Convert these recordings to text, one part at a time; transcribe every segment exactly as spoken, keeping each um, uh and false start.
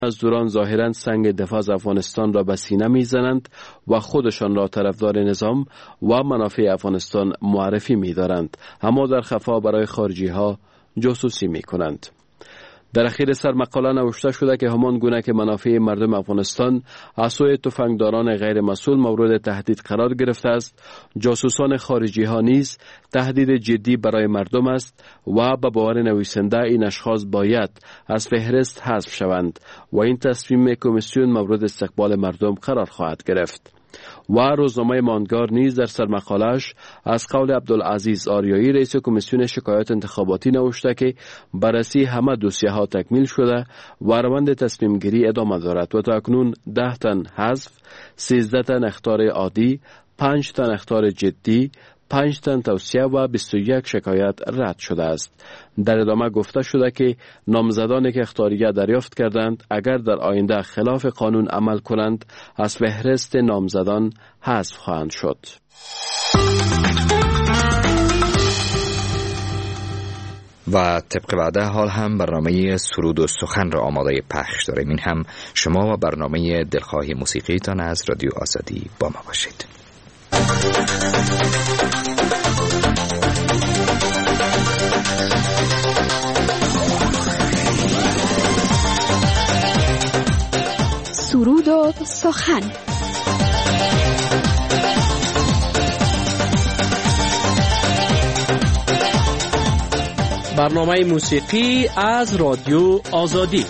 مزدوران ظاهراً سنگ دفاع از افغانستان را به سینه می‌زنند و خودشان را طرفدار نظام و منافع افغانستان معرفی می‌دارند، اما در خفا برای خارجی‌ها جاسوسی می‌کنند. در اخیر سر مقاله نوشته شده که همان گونه که منافع مردم افغانستان از سوی تفنگداران غیر مسئول مورد تهدید قرار گرفته است، جاسوسان خارجی ها نیز تهدید جدی برای مردم است و به باور نویسنده این اشخاص باید از فهرست حذف شوند و این تصمیم کمیسیون مورد استقبال مردم قرار خواهد گرفت. و روزنامه ماندگار نیز در سرمقاله‌اش از قول عبدالعزیز آریایی رئیس کمیسیون شکایات انتخاباتی نوشته که بررسی همه دوسیه ها تکمیل شده و روند تصمیم گیری ادامه دارد و تا اکنون ده تن حذف، سیزده تن اخطار عادی، پنج تن اخطار جدی، پنج تن توصیه و بیست و یک شکایت رد شده است. در ادامه گفته شده که نامزدانی که اخطاریه دریافت کردند اگر در آینده خلاف قانون عمل کنند از فهرست نامزدان حذف خواهند شد. و طبق وعده حال هم برنامه سرود و سخن را آماده پخش داریم. این هم شما و برنامه دلخواهی موسیقی تان از رادیو آزادی با ما باشید. سرود و سخن. برنامه موسیقی از رادیو آزادی.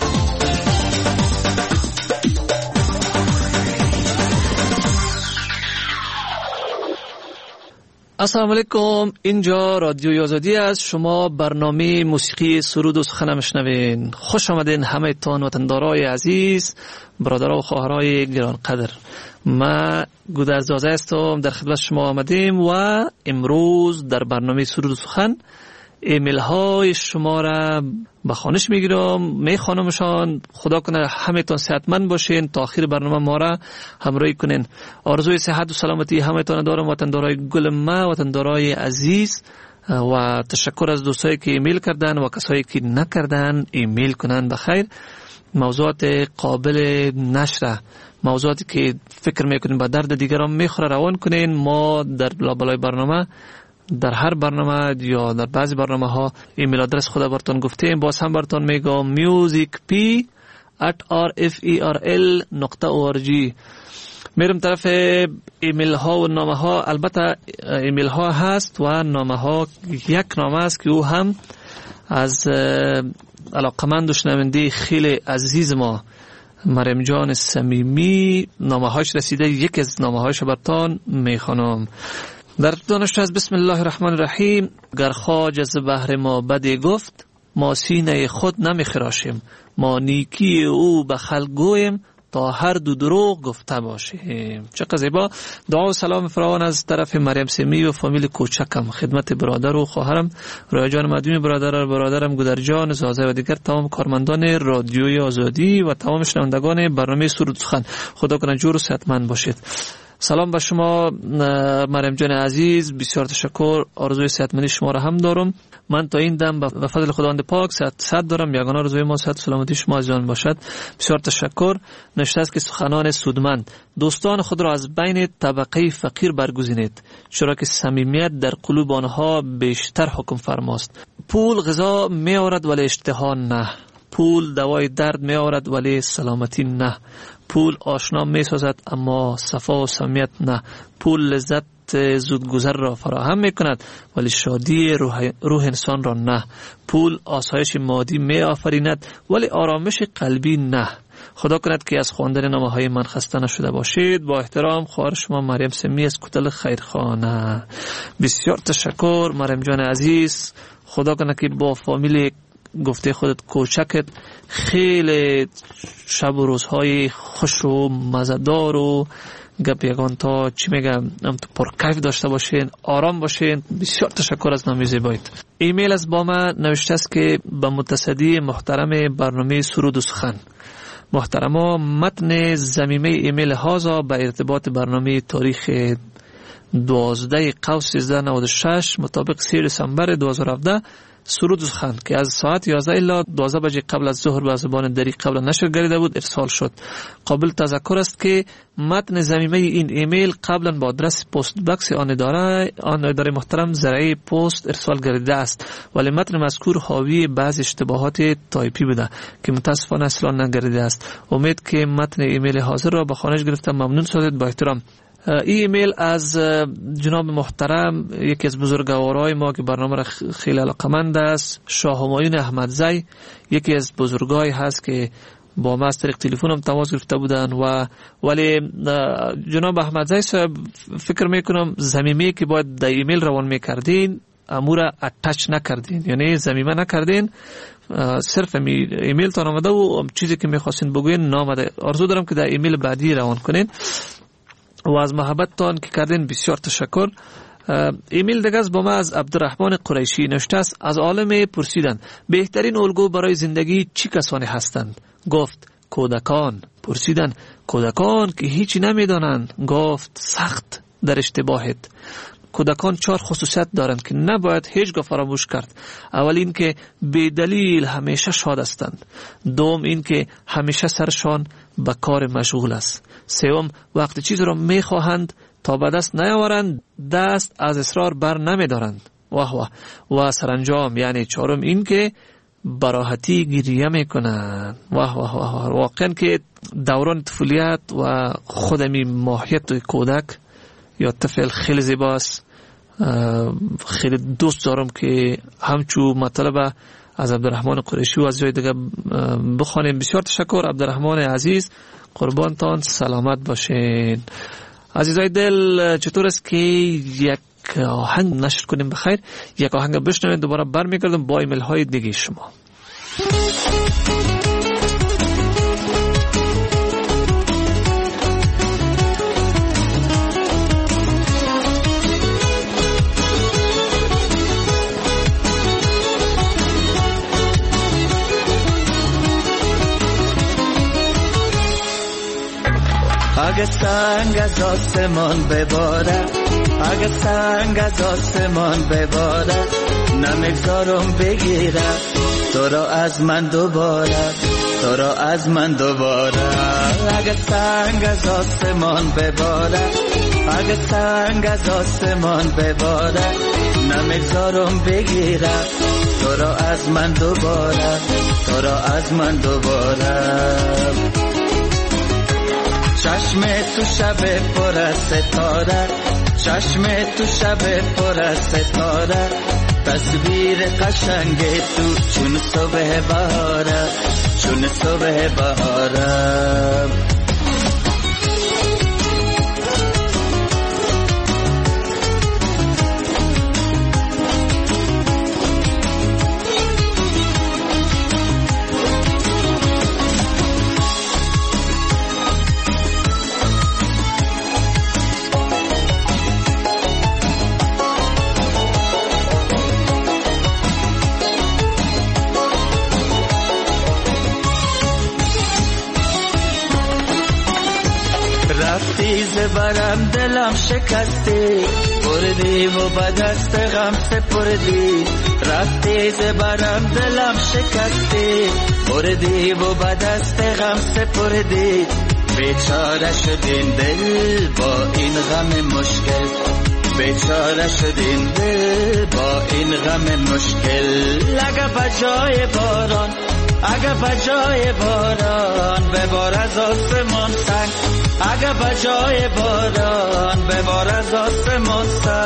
السلام علیکم، اینجا رادیو آزادی است. شما برنامه موسیقی سرود و سخن میشنوین. خوش آمدین همه تان وطندارای عزیز، برادرها و خواهرای گرانقدر. ما گودرزازه هستم، در خدمت شما آمدیم و امروز در برنامه سرود و سخن ایمیل های شما را به خوانش میگیرم، میخوانمشان. خدا کنه همه تان صحتمند باشین، تا آخر برنامه ما را همراهی کنین. آرزوی صحت و سلامتی همه تان دارم، وطندارای گل ما، وطندارای عزیز، و تشکر از دوستایی که ایمیل کردن و کسایی که نکردن ایمیل کنن. بخیر، موضوعات قابل نشر، موضوعاتی که فکر میکنین با درد دیگران میخوره روان کنین. ما در لابلای برنامه، در هر برنامه یا در بعضی برنامه ها ایمیل آدرس خود براتون گفتیم. باز هم براتون میگم musicp at rferl نقطه org. میرم طرف ایمیل ها و نامه ها. البته ایمیل ها هست و نامه ها. یک نامه است که او هم از علاقمند و شنونده خیلی عزیز ما مریم جان صمیمی نامه هاش رسیده. یک از نامه هاش براتون میخوانم. در دانش از بسم الله الرحمن الرحیم. گر خواج از بحر ما بدی گفت، ما سینه خود نمی خراشیم. ما نیکی او به خلق گویم، تا هر دو دروغ گفته باشیم. چقدر زیبا. دعا و سلام فراوان از طرف مریم سمی و فامیل کوچکم خدمت برادر و خواهرم رویا جان مدیون، برادر برادرم گودر جان زازه و دیگر تمام کارمندان رادیوی آزادی و تمام شنوندگان برنامه سرود سخن. خدا کنه جور و صحتمند باشید. سلام به شما مریم جان عزیز، بسیار تشکر. آرزوی صحتمندی شما را هم دارم. من تا این دم به فضل خداوند پاک صحت صحت دارم. یگانه آرزوی ما صحت و سلامتی شما جان باشد. بسیار تشکر. نشته است که سخنان سودمند، دوستان خود را از بین طبقه فقیر برگزینید، چرا که صمیمیت در قلوب آنها بیشتر حکم فرماست. پول غذا می آورد ولی اشتها نه. پول دوای درد می آورد ولی سلامتی نه. پول آشنا می سازد اما صفا و صمیمیت نه. پول لذت زودگذر را فراهم می کند ولی شادی روح, روح انسان را نه. پول آسایش مادی می آفریند ولی آرامش قلبی نه. خدا کند که از خواندن نامه های من خسته نشده باشید. با احترام خواهر شما مریم سمی از کتل خیرخانه. بسیار تشکر مریم جان عزیز. خدا کند که با فامیل گفته خودت کوچکت خیلی شب و روزهای خوش و مزدار و گپ یگان تا چی میگم پر کیف داشته باشین، آرام باشین. بسیار تشکر از نامی زیبایت. ایمیل از با من نوشته است که به متصدی محترم برنامه سرود و سخن، محترما متن ضمیمه ایمیل هازا به ارتباط برنامه تاریخ دوازده قوس سیزده نود و شش مطابق سه دسامبر دو هزار و هفده سرود سخن که از ساعت یازده الی دوازده بجه قبل از ظهر به زبان دری قبل نشر گردیده بود ارسال شد. قابل تذکر است که متن ضمیمه این ایمیل قبلا با آدرس پست باکس آن اداره آن اداره محترم زرعی پست ارسال گردیده است، ولی متن مذکور حاوی بعض اشتباهات تایپی بوده که متاسفانه اصلا نگردیده است. امید که متن ایمیل حاضر را به خانش گرفتم. ممنون شدید. با احترام. ای ایمیل از جناب محترم یکی از بزرگوارای ما که برنامه را خیلی علاقمند است، شاه همایون احمدزی، یکی از بزرگای هست که با ما از طریق تلفن هم تماس گرفته بودن و ولی جناب احمدزی صاحب فکر میکنم ضمیمه که باید در ایمیل روان میکردین امور اتچ نکردین، یعنی ضمیمه نکردین، صرف ایمیل تان آمده و چیزی که میخواستین بگوین نامده. آرزو دارم که در ایمیل بعدی روان کنین و از محبتتان که کردین بسیار تشکر. ایمیل دیگه با ما از عبدالرحمن قریشی نوشته است. از عالم پرسیدن بهترین الگو برای زندگی چی کسانی هستند؟ گفت کودکان. پرسیدن کودکان که هیچی نمیدانند؟ گفت سخت در اشتباهت. کودکان چهار خصوصیت دارند که نباید هیچگاه فراموش کرد. اول این که بی دلیل همیشه شاد هستند. دوم این که همیشه سرشان به کار مشغول است. سوم وقتی چیز را میخواهند تا به دست نیاورند دست از اصرار بر نمیدارند. واه واه. و سرانجام یعنی چهارم این که براحتی گریه میکنند. واه واه واه. واقعا که دوران طفولیت و خودمی ماهیت کودک یا طفل خیلی زیباست. خیلی دوست دارم که همچو مطلب از عبدالرحمن قریشی و از جای دیگه بخوانیم. بسیار تشکر عبدالرحمن عزیز، قربانتان، سلامت باشین. عزیزای دل، چطور است که یک آهنگ نشر کنیم؟ بخیر، یک آهنگ بشنویم، دوباره برمیگردم با ایمیل های دیگه شما. اگه سنگ از آسمان بباره، اگه سنگ از آسمان بباره، نمیگذارم بگیره تو را از من دوباره، تو را از من دوباره. اگه سنگ از آسمان بباره، اگه سنگ از آسمان بباره، نمیگذارم بگیره تو را از من دوباره، تو را از من دوباره. چشم تو شب پر از ستاره، چشم تو شب پر از ستاره، تصویر قشنگ تو چون صبح بهاره، چون صبح بهاره. برم دلم شکستی، بردی و با دست غم سپردی. رفتی زبرم دلم شکستی، بردی و با دست غم سپردی. بیچاره شدین دل با این غم مشکل، بیچاره شدین دل با این غم مشکل. اگه بجای باران، اگه بجای باران ببار از آسمان سنگ، اگه بجای باران ببار از آسمان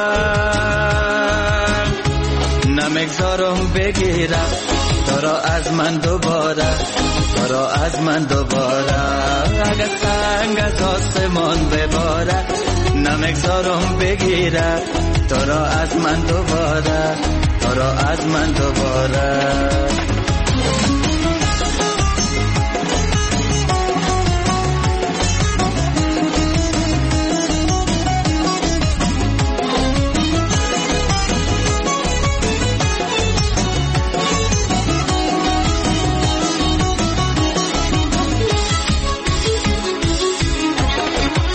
سنگ، نمیگذارم بگیرم تو را از من دوباره، تو را از من دوباره. اگه سنگ از آسمان بباره، نمیگذارم بگیرم تو را از من دوباره، تو را از من دوباره.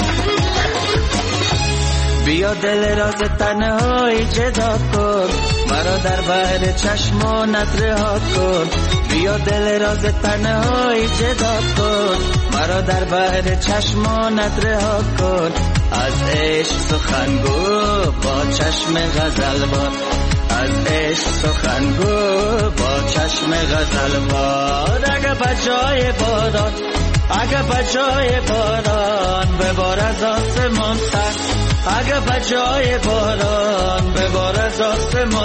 بیا دل راز تنهایی جدا کن، برادر بر چشمانت رها کن، بیا دل راز تنهایی جدا کن. برادر بر چشمانت رها کن، از عشق سخنگو با چشم غزلوار، از عشق سخنگو با چشم غزلوار. اگه بجای باران، اگه بجای باران ببار از آسمان سر، اگه بجای باران ببار از آسمان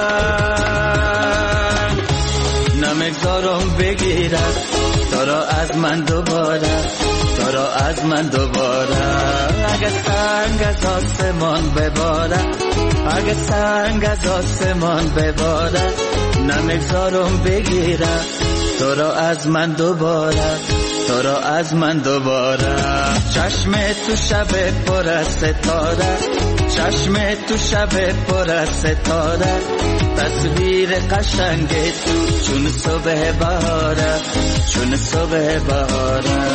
سر. نمیگذارم بگیرد تو را از من دوباره، تو را از من دوباره. اگه سنگ از آسمان بباره، اگه سنگ از آسمان بباره، نمیگذارم بگیره تو را از من دوباره، تو را از من دوباره. چشم تو شب پر از ستاره، چشم تو شب پر از ستاره، تصویر قشنگ تو چون صبح بهاره، چون صبح بهاره.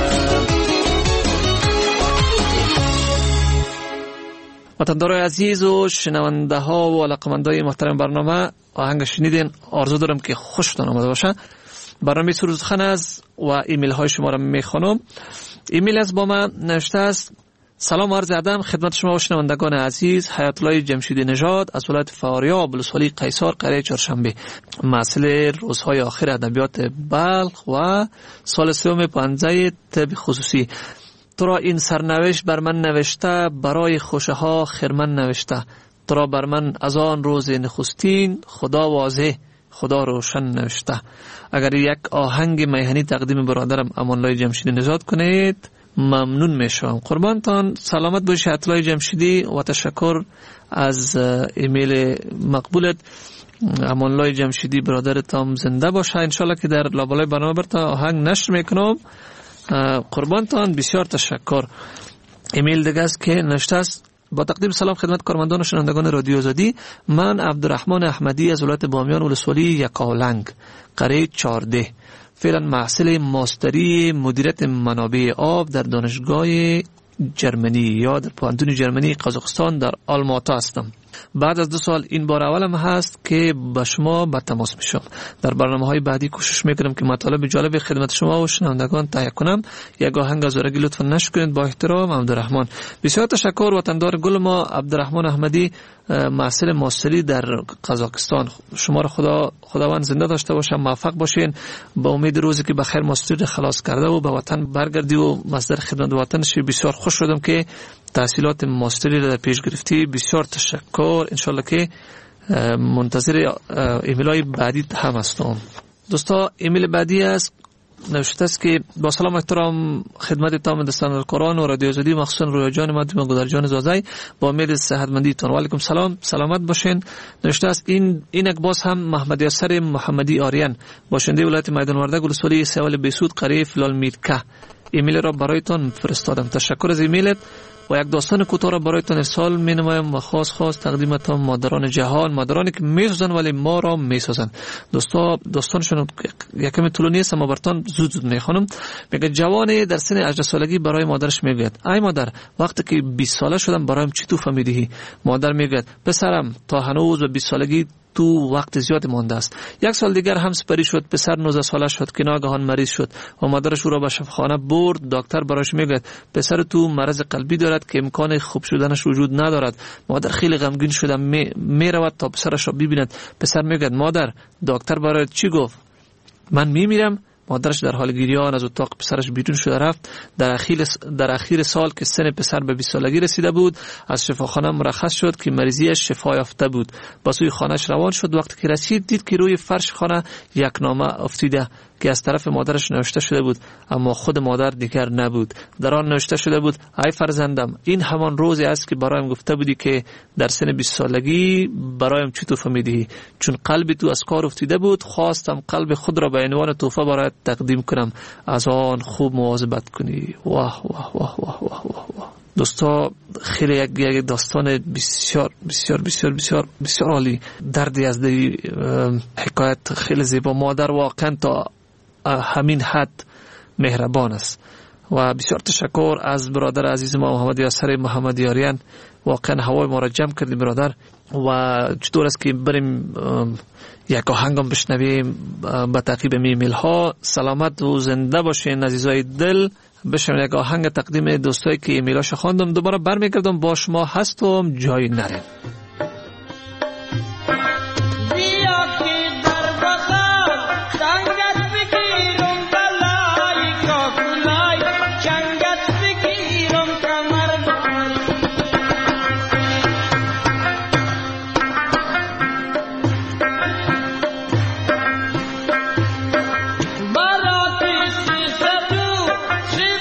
وطندارای عزیز و شنونده ها و علاقمندای محترم برنامه، آهنگ شنیدین، آرزو دارم که خوشتون آمده باشه. برنامه سرود سخن است و ایمیل های شما را میخوانم. ایمیل از با من نوشته است: سلام عرض ادب خدمت شما و شنوندگان عزیز. حیات الله جمشیدی نژاد از ولایت فاریاب ولسوالی قیصر قریه چهارشنبه، محصل روزهای آخر ادبیات بلخ و سال سوم پانزده طب خصوصی. تو را این سرنوشت بر من نوشته، برای خوشه ها خرمن نوشته. تو را بر من از آن روز نخستین، خدا واضح خدا روشن نوشته. اگر یک آهنگ میهنی تقدیم برادرم امان الله جمشیدی نژاد کنید ممنون میشم. قربانتان، سلامت باشی اطلاع جمشیدی و تشکر از ایمیل مقبولت. امان الله جمشیدی برادرتم زنده باشه، انشالله که در لابلای برنامه برتا آهنگ نشر میکنم. قربانتان بسیار تشکر. ایمیل دیگه است که نوشته است: با تقدیم سلام خدمت کارمندان و شنوندگان رادیو آزادی، من عبدالرحمن احمدی از ولایت بامیان ولسوالی یکاولنگ قریه چهارده، فعلا محصل ماستری مدیریت منابع آب در دانشگاه جرمنی یا در پوهنتون جرمنی قزاقستان در آلماتا هستم. بعد از دو سال این بار اولم هست که با شما به تماس میشم. در برنامه‌های بعدی کوشش میکنم که مطالب جالب خدمت شما و شنوندگان تهیه کنم. یک آهنگ از ارگی لطفا نشر کنید. با احترام، عبدالرحمن. بسیار تشکر. وطندار گل ما عبدالرحمن احمدی، محصل ماستری در قزاقستان. شما را خدا خداوند زنده داشته باشه، موفق باشین. با امید روزی که بخیر ماستری خلاص کرده و به وطن برگردی و مصدر خدمت وطن شی. بسیار خوش شدم که تحصیلات ماستری را در پیش گرفتی. بسیار تشکر. انشالله که منتظر ایمیل‌های بعدی هم هستم. دوستا، ایمیل بعدی است، نوشته است که با سلام احترام خدمت تمام دوستان القرآن و رادیو آزادی، مخصوصا رویا جان مدام گودر جان زازای، با امید صحتمندی تان. و علیکم سلام، سلامت باشین. نوشته است این اینک باز هم محمد یاسر محمدی آریان، باشنده ولایت میدان وردک ولسوالی سوال بیسود قریه فلال میرکه، ایمیل را برایتان فرستادم. تشکر از ایمیلت و یک داستان کوتاه را برایتان ارسال می نمایم و خاص خاص تقدیمتان مادران جهان، مادرانی که می سازن ولی ما را می سازن. دوستا، داستانشون یکم طولانی است اما براتون زود زود می خوانم. میگه جوانی در سن هجده سالگی برای مادرش میگوید: ای مادر، وقتی که بیست ساله شدم برایم چی تحفه میدهی؟ مادر میگوید: پسرم، تا هنوز به بیست سالگی تو وقت زیاد مانده است. یک سال دیگر هم سپری شد. پسر نوزده ساله شد که ناگهان مریض شد و مادرش او را به شفاخانه برد. دکتر براش میگوید: پسر تو مرض قلبی دارد که امکان خوب شدنش وجود ندارد. مادر خیلی غمگین شده می, می رود تا پسرش را ببیند. پسر میگوید: مادر، دکتر برای چی گفت؟ من میمیرم. مادرش در حال گریان از اتاق پسرش بیرون شده رفت. در اخیر در اخیر سال که سن پسر به بیست سالگی رسیده بود، از شفاخانه مرخص شد که مریضیش شفا یافته بود. با سوی خانهش روان شد. وقتی که رسید دید که روی فرش خانه یک نامه افتیده که از طرف مادرش نوشته شده بود، اما خود مادر دیگر نبود. در آن نوشته شده بود: ای فرزندم، این همان روزی است که برایم گفته بودی که در سن بیست سالگی برایم چی تحفه میدهی. چون قلب تو از کار افتیده بود، خواستم قلب خود را به عنوان تحفه برایت تقدیم کنم. از آن خوب مواظبت کنی. واه واه واه واه واه واه واه. دوستا، خیلی یک یک داستان بسیار بسیار بسیار بسیار بسیار عالی. دردی از دی حکایت خیلی زیبا. مادر واقعا تا همین حد مهربان است و بسیار تشکر از برادر عزیز ما محمد یاسر محمد یاریان. واقعا هوای ما را جمع کردیم برادر. و چطور است که بریم یک آهنگم بشنویم به تعقیب میمیل ها. سلامت و زنده باشین عزیزای دل. بشنویم یک آهنگ تقدیم دوستایی که ایمیلاش خواندم. دوباره برمیگردم با شما هستم، جای نرین.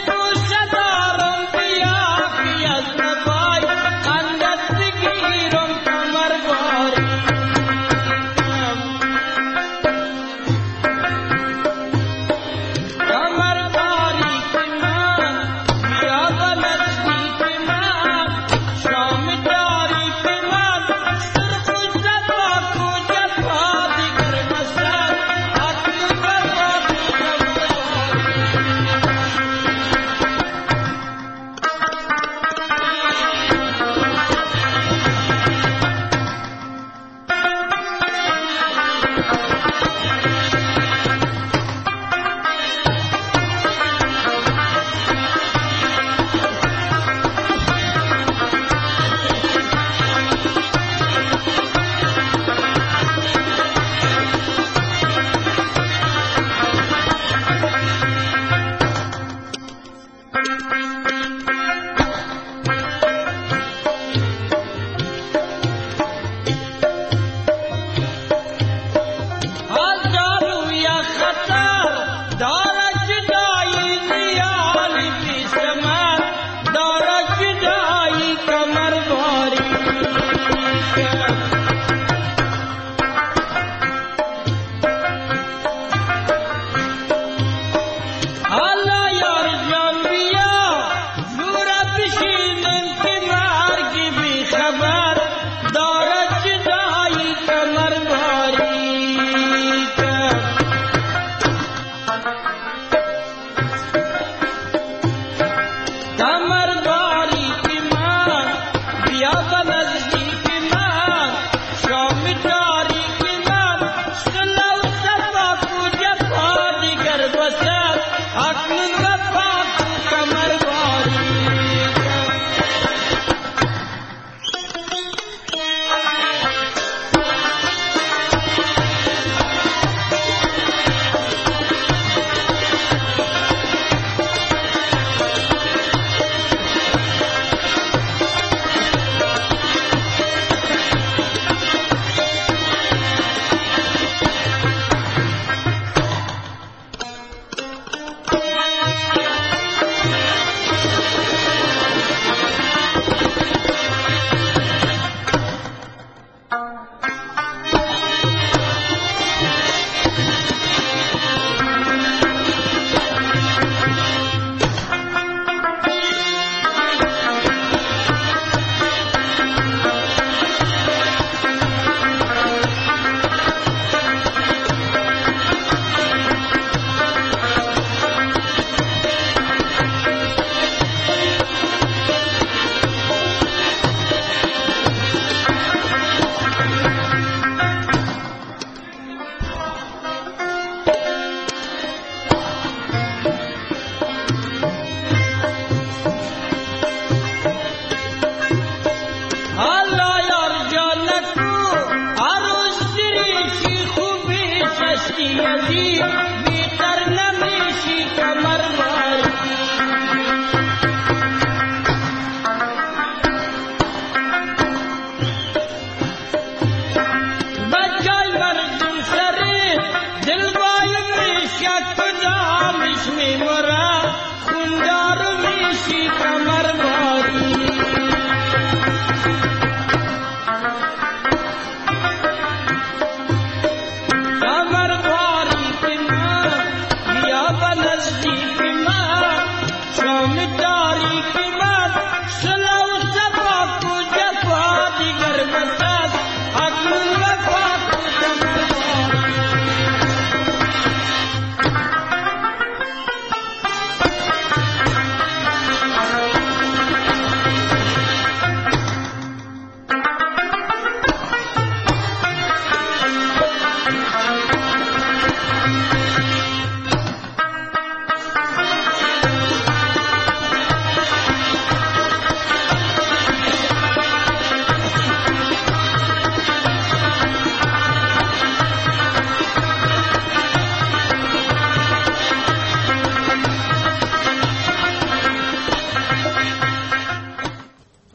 Ram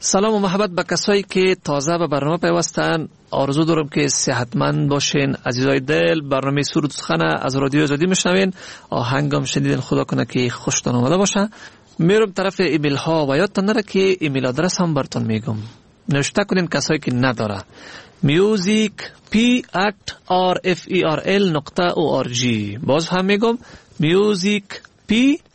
سلام و محبت به کسایی که تازه به برنامه پیوستن. آرزو دارم که صحتمند باشین. عزیزای دل، برنامه سرود سخن از رادیو آزادی میشنوین. آهنگم شنیدین، خدا کنه که خوشتون آمده باشه. میرم طرف ایمیل ها و یادتان نره که ایمیل آدرس هم براتون میگم. نوشته کنین کسایی که نداره. music p at r f e r l نقطه او آر جی. باز هم میگم music p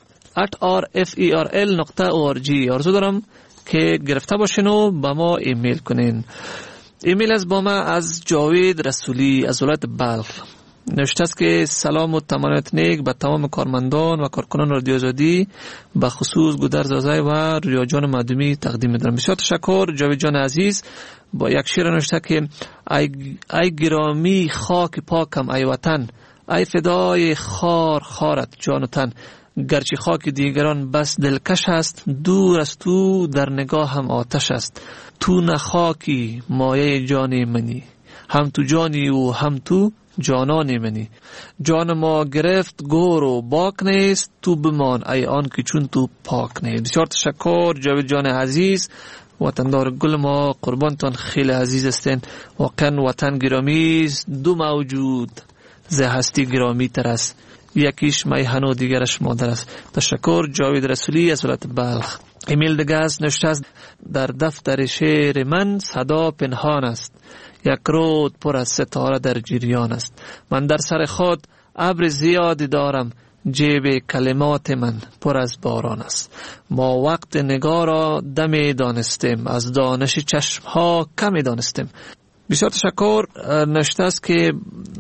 at r f e r l نقطه او آر جی. آرزو دارم که گرفته باشین و با ما ایمیل کنین. ایمیل از با ما از جاوید رسولی از ولایت بلخ. نوشته است که سلام و تمانیت نیک به تمام کارمندان و کارکنان رادیو آزادی، به خصوص گودرز زازای و رویا جان مدومی تقدیم می‌دارم. بسیار تشکر جاوید جان عزیز. با یک شعر نوشته که ای, ای گرامی خاک پاکم ای وطن، ای فدای خار خارت جان و تن، گرچه خاک دیگران بس دلکش است، دور از تو در نگاه هم آتش است. تو نه خاکی مایه جان منی، هم تو جانی و هم تو جانان منی. جان ما گرفت گور و باک نیست، تو بمان ای آن که چون تو پاک نیست. بسیار تشکر جاوید جان عزیز. وطندار گل ما قربانتان خیلی عزیز استین. واقعا وطن گرامی است، دو موجود ز هستی گرامی تر است، یکیش میهن و دیگرش مادر است. تشکر جاوید رسولی از ولایت بلخ. ایمیل دیگه است نوشته است در دفتر شعر من صدا پنهان است، یک رود پر از ستاره در جریان است. من در سر خود ابر زیادی دارم، جیب کلمات من پر از باران است. ما وقت نگاه را دمی دانستیم، از دانش چشم ها کمی دانستیم. بسیار تشکر. نوشته است که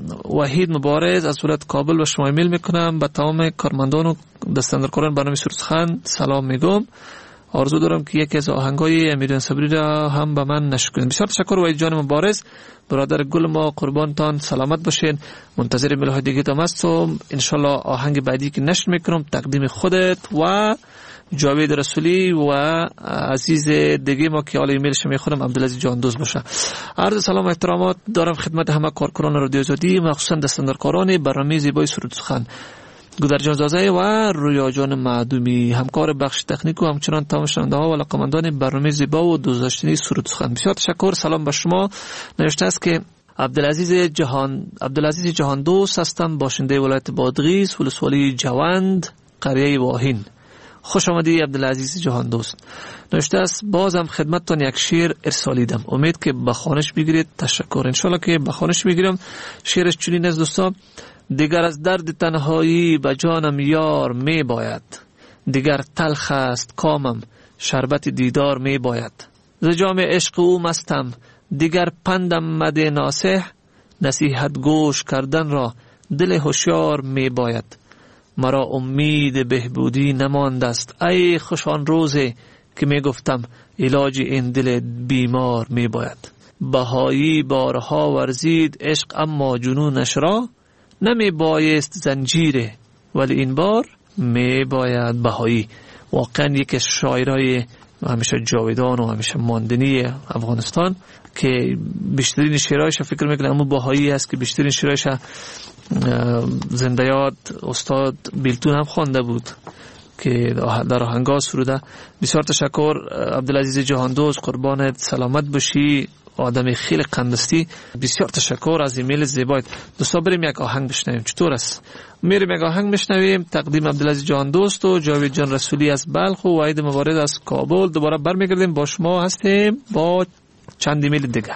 وحید مبارز از ولایت کابل و شما ایمیل میکنم. به تمام کارمندان و دستاندرکاران برنامه سرود سخن سلام میگم. آرزو دارم که یکی از آهنگای امیران صبری را هم به من نشر کنید. بسیار تشکر وحید جان مبارز، برادر گل ما، قربانتان سلامت باشین. منتظر ایمیل های دیگه تام هستم. انشالله آهنگ بعدی که نشر میکنم تقدیم خودت و جاوید رسولی و عزیز دیگه ما که حالا ایمیلش میخونم عبدالعزیز جان دوست باشه. عرض سلام و احترامات دارم خدمت همه کارکنان رادیو آزادی، مخصوصا دستاندرکاران برنامه زیبای سرود سخن، گودرجان زازای و رویا جان معدومی، همکار بخش تکنیک و همچنان تمام شنونده ها و علاقه‌مندان برنامه زیبا و دوست داشتنی سرود سخن. بسیار تشکر. سلام به شما. نوشته است که عبدالعزیز جهان عبدالعزیز جهان دوست هستم، باشنده ولایت بادغیس، ولسوالی جوند، قریه واهین. خوش آمدی عبدالعزیز جهان دوست. نوشته است بازم خدمتتان یک شعر ارسالیدم، امید که به خوانش بگیرید. تشکر. ان شاء الله که به خوانش میگیرم. شعرش چنین است دوستا: دیگر از درد تنهایی به جانم یار می باید، دیگر تلخ است کامم شربت دیدار می باید. ز جام عشق او مستم، دیگر پندم مده ناصح، نصیحت گوش کردن را دل هوشیار می باید. مرا امید بهبودی نمانده است، ای خوشان روزی که می گفتم علاج این دل بیمار می باید. بهایی بارها ورزید عشق اما جنونش را، نمی بایست زنجیره ولی این بار می باید بهایی. واقعا یک از شاعرای همیشه جاودان و همیشه ماندنی افغانستان که بیشترین شعرهایش فکر میکنم اما بهایی است که بیشترین شعرهایش زنده یاد استاد بیلتون هم خوانده بود که در آهنگا سروده. بسیار تشکر عبدالعزیز جهان دوست، قربانت سلامت باشی، آدم خیلی قندستی. بسیار تشکر از ایمیل زیبایت. دوستا بریم یک آهنگ بشنویم. چطور است؟ میریم یک آهنگ بشنویم. تقدیم عبدالعزیز جهان دوست و جاوید جان رسولی از بلخ و وحید مبارز از کابل. دوباره برمیگردیم با شما هستیم با چند ایمیل دیگه.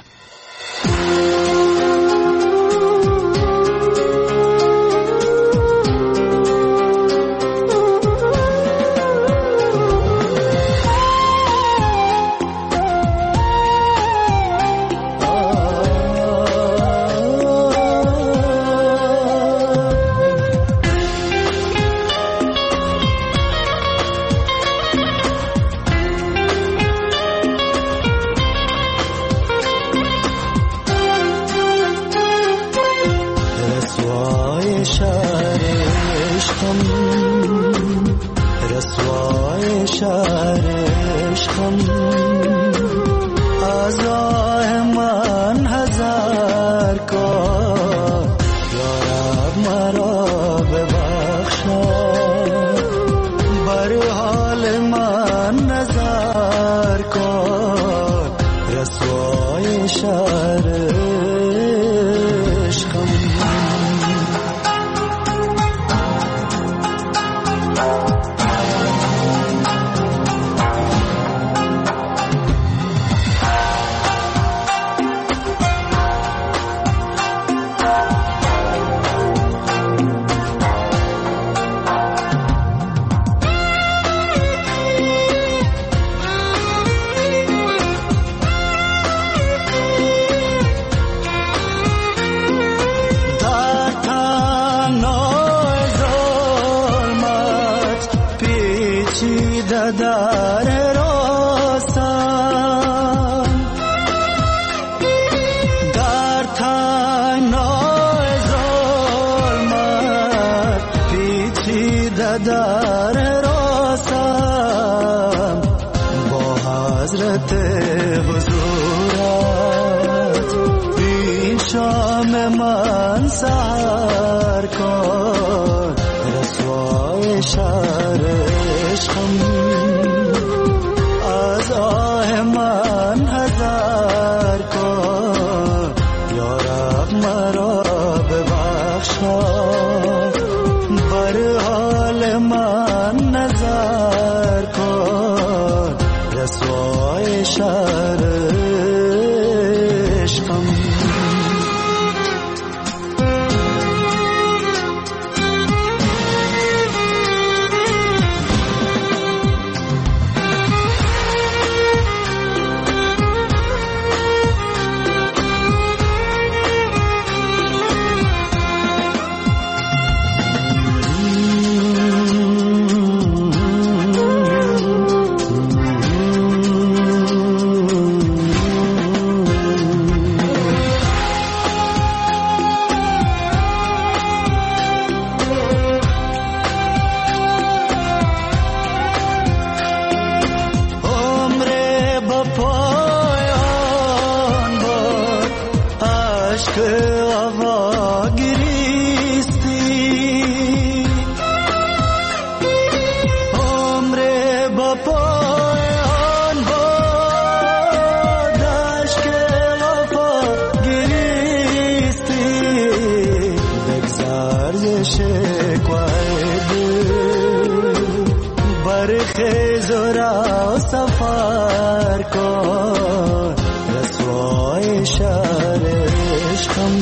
بر حال من نظر کن، پیچیده در راستم در تنهای ظلمت پیچیده در راستم با حضرت حضورت این شام من سحر کن رسوای شهر عشقم از آه من حذر کن یا رب مرا ببخشا بر حال من نظر کن رسوای شهر عشقم سفر کن رسوای شهر عشقم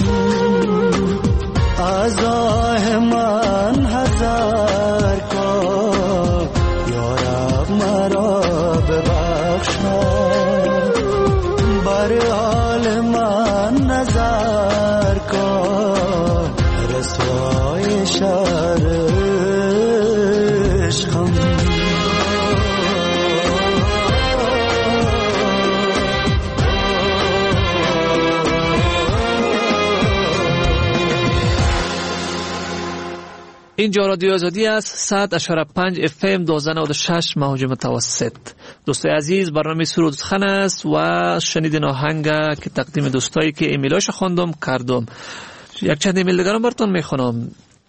از آه من حذر کن یا رب مرا ببخشا بر حال من نظر کن رسوای شهر عشقم اینجا رادیو آزادی است. صد و پنج اف ام دویست و نود و شش موج متوسط. دوستای عزیز، برنامه سرود سخن است و شنیدین آهنگ که تقدیم دوستایی که ایمیلاش خواندم کردم. یک چند ایمیل دیگرم براتون میخونم.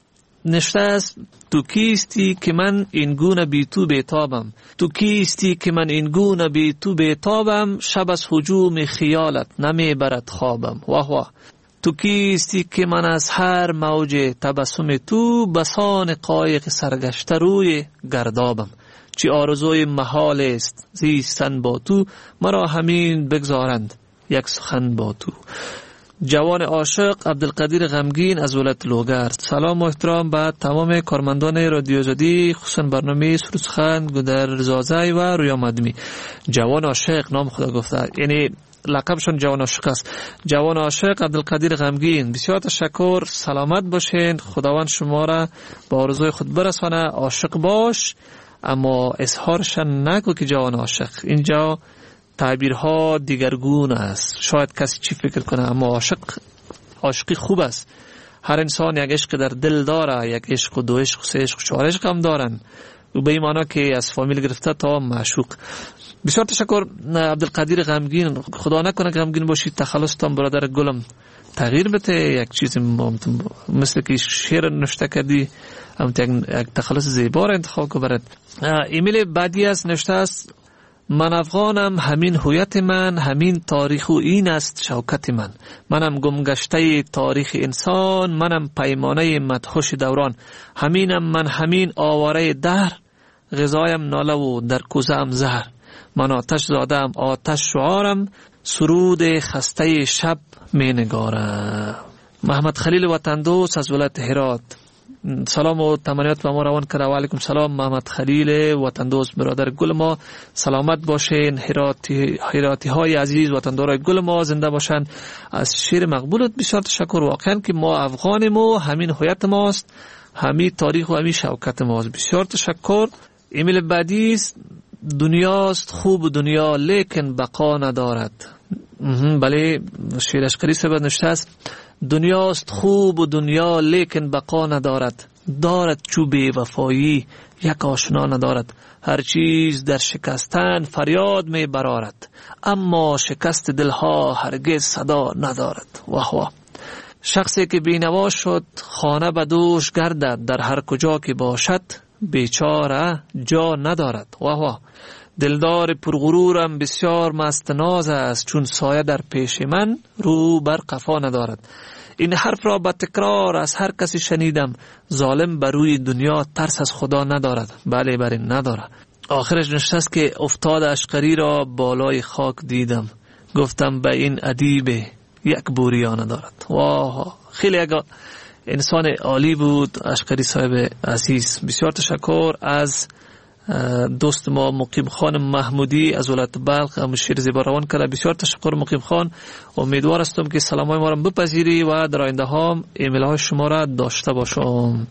نشته است: تو کیستی که من این گونه بی تو بیتابم، تو کیستی که من این گونه بی تو بیتابم، شب از هجوم خیالت نمیبرد خوابم. واه واه. تو کیستی که من از هر موج تبسم تو، بسان قایق سرگشته روی گردابم. چی آرزوی محال است زیستن با تو، مرا همین بگذارند یک سخن با تو. جوان عاشق عبدالقدیر غمگین از ولایت لوگر. سلام و احترام به تمام کارمندان رادیو آزادی، خصوصا برنامه سرود سخن گودر زازای و رویا مدمی. جوان عاشق نام خدا گفته، یعنی لقبشون جوان عاشق است. جوان عاشق عبدالقدیر غمگین، بسیار تشکر، سلامت باشین، خداوند شما را با آرزوی خود برسانه. عاشق باش اما اظهارشن نگو که جوان عاشق. اینجا تعبیرها دیگرگون است، شاید کسی چی فکر کنه، اما عاشق عاشقی خوب است. هر انسان یک عشق در دل داره، یک عشق و دو عشق و سه عشق و چهار عشق هم دارن، و به این معنی که از فامیل گرفته تا معشوق. بسیار تشکر عبدالقدیر غمگین. خدا نکنه غمگین باشید، تخلصتان برادر گلم تغییر بده، یک چیز مثل که شعر نوشته کردی، هم یک تخلص زیبا را انتخاب کن برد. ایمیل بعدی است، نوشته است: من افغانم، همین هویت من، همین تاریخ و این است شوکت من. منم گمگشته تاریخ انسان، منم پیمانه مدهوش دوران. همینم من، همین آواره در، غذایم ناله و در کوزه‌ام زهر. من آتش زادم، آتش شعارم، سرود خسته شب می نگارم. محمد خلیل وطن دوست از ولایت هرات، سلام و تمنیات به ما روان کرده. و علیکم سلام محمد خلیل وطن دوست برادر گل ما، سلامت باشین. هراتی هراتی های عزیز وطندارای گل ما زنده باشن. از شعر مقبولت بسیار تشکر. واقعا که ما افغانیم و همین هویت ماست، همین تاریخ و همین شوکت ماست. بسیار تشکر. ایمیل بعدی است دنیاست خوب دنیا لیکن بقا ندارد. بله شعر اشقری صاحب نوشته است دنیاست خوب دنیا لیکن بقا ندارد، دارد چوب وفایی یک آشنا ندارد. هر چیز در شکستن فریاد می برارد، اما شکست دلها هرگز صدا ندارد. واه واه. شخصی که بینوا شد خانه به دوش گردد، در هر کجا که باشد بیچاره جا ندارد. واه واه. دلدار پرغرورم بسیار مست ناز است، چون سایه در پیش من رو بر قفا ندارد. این حرف را با تکرار از هر کسی شنیدم، ظالم بر روی دنیا ترس از خدا ندارد. بله بله ندارد. آخرش نشته است که افتاد اشقری را بالای خاک دیدم، گفتم به این ادیب یک بوریا ندارد. واه خیلی اگه انسان عالی بود اشقری صاحب عزیز. بسیار تشکر از دوست ما مقیم خان محمودی از ولایت بلخ هم شعر زیبا روان کرده. بسیار تشکر مقیم خان. امیدوار هستم که سلام های ما را بپذیری و در آینده هم ایمیل های شما را داشته باشم.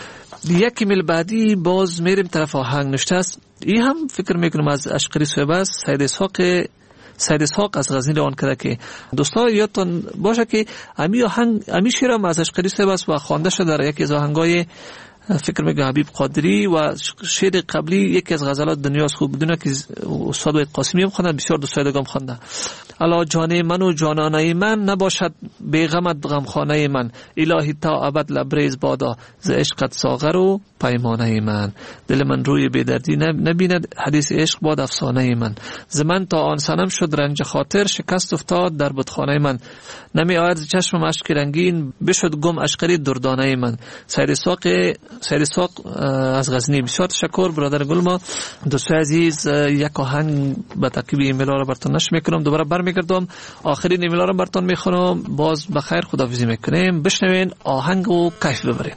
یک ایمیل بعدی باز میریم طرف آهنگ نوشته است. این هم فکر میکنم از اشقری صاحب است. سید اسحاق سید اسحاق از غزنی روان کرده که دوستا یادتون باشه که امی آهنگ امی شعر هم از اشقری صاحب است و خوانده شده در یکی از آهنگای فکر میگم حبیب قادری و شعر قبلی یکی از غزلات دنیاست خوب بدونه که استاد وحید قاسمی هم خوانده. بسیار دوستای دیگه هم خوانده. الا جان من و جانانه من نباشد بیغمت غمخانه من، الهی تا ابد لبریز بادا ز عشقت ساغر و پیمانه من. دل من روی بیدردی نبیند حدیث عشق باد افسانه من، ز من تا آن سنم شد رنج خاطر شکست افتاد در بتخانه من. نمی آید ز چشمم اشک رنگین بشد گم اشقری دردانه من. سید اسحاق سید اسحاق از غزنی. بسیار تشکر برادر گلما. دوستای عزیز یک آهنگ به تعقیب ایمیل ها را براتون نشر میکنم، دوباره برمیگردم آخرین ایمیل ها را براتون میخونم. باز بخیر خداحافظی میکنیم. بشنوین آهنگ و کیف ببرین.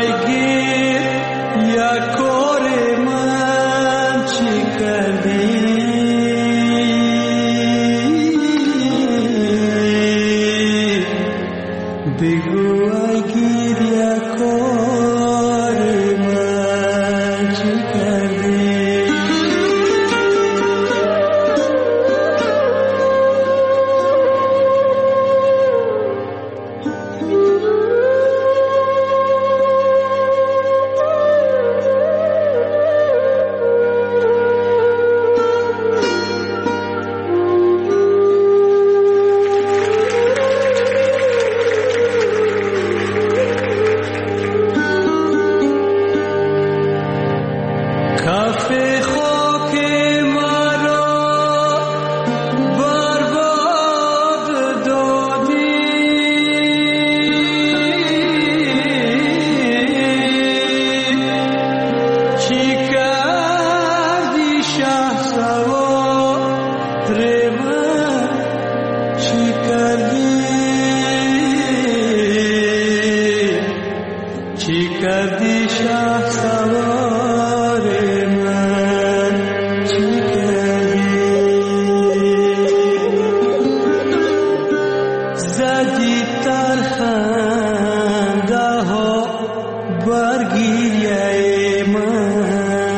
کار من چی کردی خنده ها برگیریه من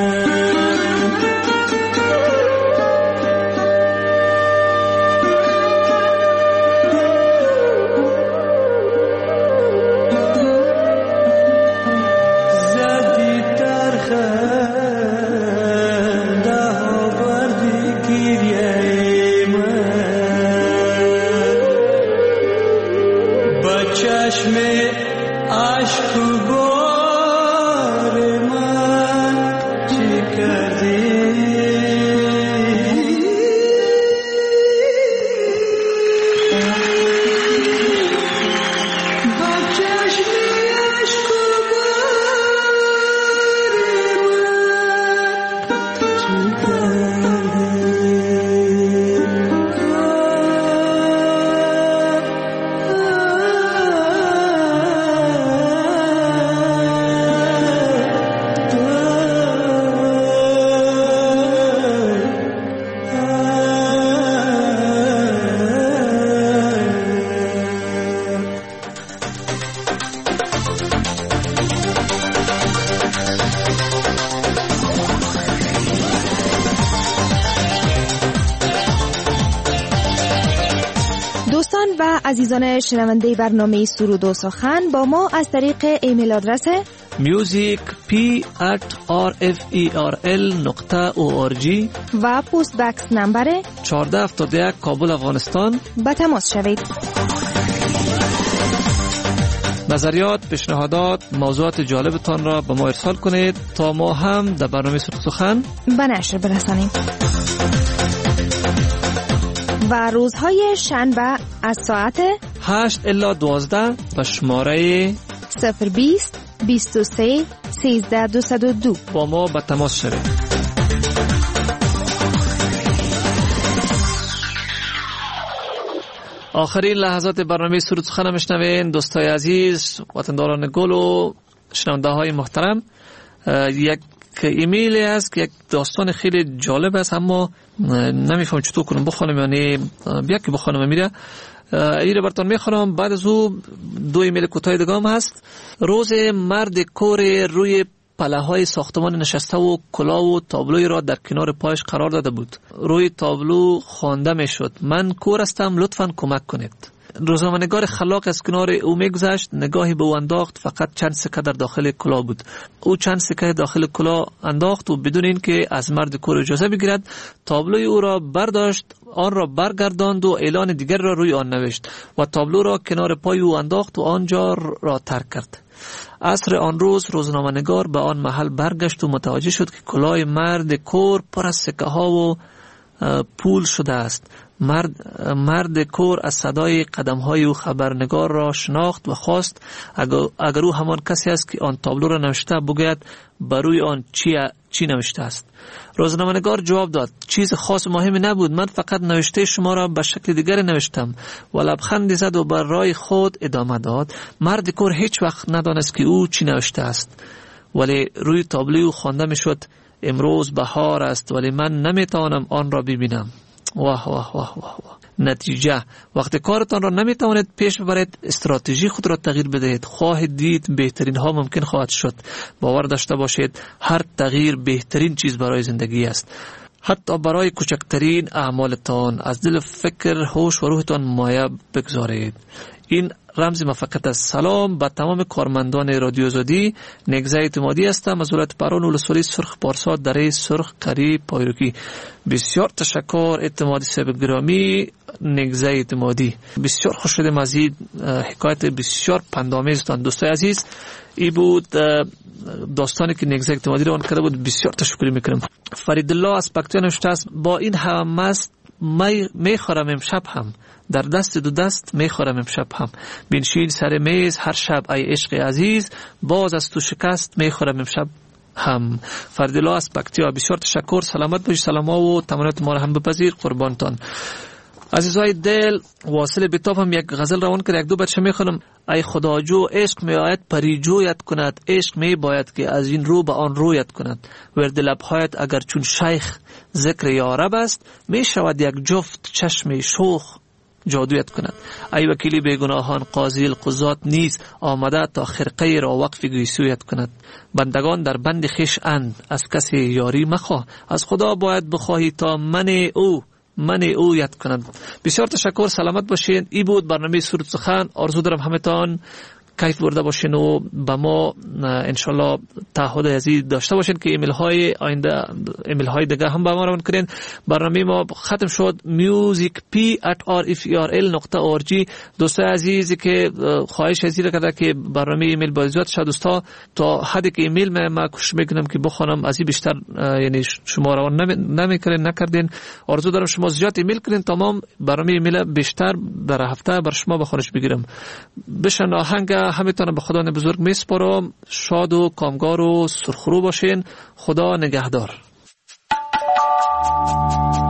زدی در خنده ها برگیریه من با چشم عشق و بار من چی کردی با چشم عشق و بار دوستان و عزیزان شنونده برنامه سرود و سخن با ما از طریق ایمیل آدرس music p at r f e r l نقطه او آر جی و پست بکس نمبر چهارده هفتاد و یک کابل افغانستان به تماس شوید. نظریات، پیشنهادات، موضوعات جالبتان را به ما ارسال کنید تا ما هم در برنامه سرود و سخن به نشر برسانیم. و روزهای شنبه از ساعت هشت الی دوازده به شماره صفر بیست بیست و سه سیزده دویست و دو با ما به تماس شوید. آخرین لحظات برنامه سرود و سخن میشنوین. دوستای عزیز، وطنداران گل و شنونده های محترم، یک ایمیلی است که یک داستان خیلی جالب است، اما نمیفهم چطور کنم بخونم، یعنی بیا که بخونم میره ایره براتون میخونم. بعد از او دو ایمیل کوتاه دیگه هم هست. روز مرد کور روی پله های ساختمان نشسته و کلاه و تابلوی را در کنار پایش قرار داده بود. روی تابلو خوانده میشد: من کور هستم، لطفاً کمک کنید. روزنامه‌نگار خلاق از کنار او میگذشت، نگاهی به او انداخت. فقط چند سکه در داخل کلاه بود. او چند سکه داخل کلاه انداخت و بدون اینکه از مرد کور اجازه بگیرد تابلوی او را برداشت، آن را برگرداند و اعلان دیگر را روی آن نوشت و تابلو را کنار پای او انداخت و آنجا را ترک کرد. عصر آن روز روزنامه‌نگار به آن محل برگشت و متوجه شد که کلاه مرد کور پر از سکه ها و پول شده است. مرد مرد کور از صدای قدم های او خبرنگار را شناخت و خواست اگر, اگر او همان کسی است که آن تابلو را نوشته بگوید بر روی آن چی چی نوشته است. روزنامه‌نگار جواب داد: چیز خاص مهمی نبود، من فقط نوشته شما را به شکل دیگری نوشتم. و لبخندی زد و بر راه خود ادامه داد: مرد کور هیچ وقت ندانست که او چی نوشته است، ولی روی تابلو خوانده میشد: امروز بهار است ولی من نمیتوانم آن را ببینم. واه واه واه واه واه. نتیجه: وقتی کارتان را نمیتوانید پیش ببرید، استراتژی خود را تغییر بدهید. خواهید دید بهترین ها ممکن خواهد شد. باور داشته باشید هر تغییر بهترین چیز برای زندگی است. حتی برای کوچکترین اعمالتان از دل فکر، هوش و روحتان مایه بگذارید. این رمز موفقیت است. سلام به تمام کارمندان رادیو آزادی. نگزه اعتمادی هستم از ولایت پران ولسوالی سرخ پارسا دره سرخ قریب پایروکی. بسیار تشکر اعتمادی صاحب گرامی. نگزه اعتمادی بسیار خوش شدم از این حکایت بسیار پندآمیزتان. دوستای عزیز، ای بود داستانی که نگزه اعتمادی رو آن کرده بود. بسیار تشکر میکنم. فرید الله از پکتیا نوشته است: با این هم است می میخورم امشب هم، در دست دو دست میخورم امشب هم. بنشین سر میز هر شب ای عشق عزیز، باز از تو شکست میخورم امشب هم. فرید الله از پکتیا، بسیار تشکر. سلامت باشید. سلام و تمنیات ما را هم بپذیر. قربانتان. عزیزای دل، واصل بیتاب هم یک غزل روان کرد، یک دو بچه میخونم. ای خداجو عشق می آید پریجویت کند، عشق می باید که از این رو به آن رویت کند. ورد لبهایت اگر چون شیخ ذکر یارب است، می شود یک جفت چشم شوخ جادویت کند. ای وکیل بیگناهان قاضی القضات نیز آمده تا خرقه را وقف گیسویت کند. بندگان در بند خیش اند، از کسی یاری مخواه، از خدا باید بخواهی تا من او من او یاد کند. بسیار تشکر، سلامت باشین. ای بود برنامه سرود سخن. آرزو دارم همتان کیف برده باشین و به ما انشالله تعهد عزیز داشته باشین که ایمیل های آینده ایمیل های دیگه هم به ما روان کنین. برنامه ما ختم شد. music p at r f e r l dot org. دوستای عزیزی که خواهش عزیز کرده که برنامه ایمیل با اجازه شد دوستا تا حدی که ایمیل ما ما کوشش میکنم که بخونم، از این بیشتر یعنی شما روان نمیکنین نکردین. آرزو دارم شما زیاد ایمیل کنین تمام برنامه ایمیل بیشتر در هفته بر شما بخونش بگیرم. بشن آهنگ همتون به خدا بزرگ میسپارم. شاد و کامگار و سرخرو باشین. خدا نگهدار.